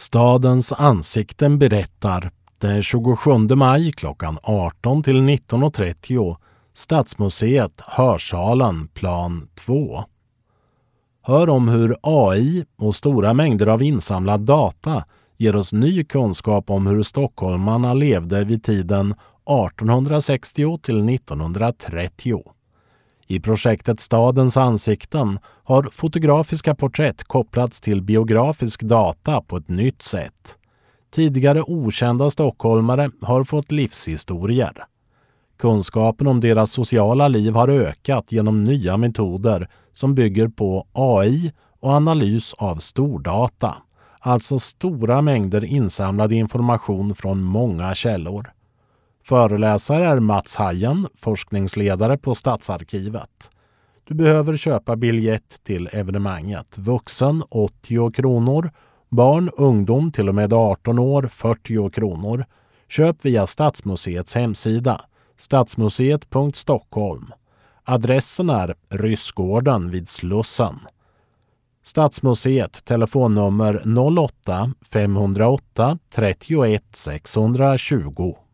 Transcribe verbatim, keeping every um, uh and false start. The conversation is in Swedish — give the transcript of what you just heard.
Stadens ansikten berättar den tjugosjunde maj klockan arton till nitton och trettio Stadsmuseet, Hörsalen, plan två. Hör om hur A I och stora mängder av insamlad data ger oss ny kunskap om hur stockholmarna levde vid tiden artonhundrasextio till nittonhundratrettio. I projektet Stadens ansikten har fotografiska porträtt kopplats till biografisk data på ett nytt sätt. Tidigare okända stockholmare har fått livshistorier. Kunskapen om deras sociala liv har ökat genom nya metoder som bygger på A I och analys av stordata, alltså stora mängder insamlad information från många källor. Föreläsare är Mats Hajen, forskningsledare på Stadsarkivet. Du behöver köpa biljett till evenemanget. Vuxen åttio kronor, barn, ungdom till och med arton år fyrtio kronor. Köp via Stadsmuseets hemsida stadsmuseet punkt stockholm. Adressen är Ryssgården vid Slussen. Stadsmuseet, telefonnummer noll åtta fem noll åtta trettioett sexhundratjugo.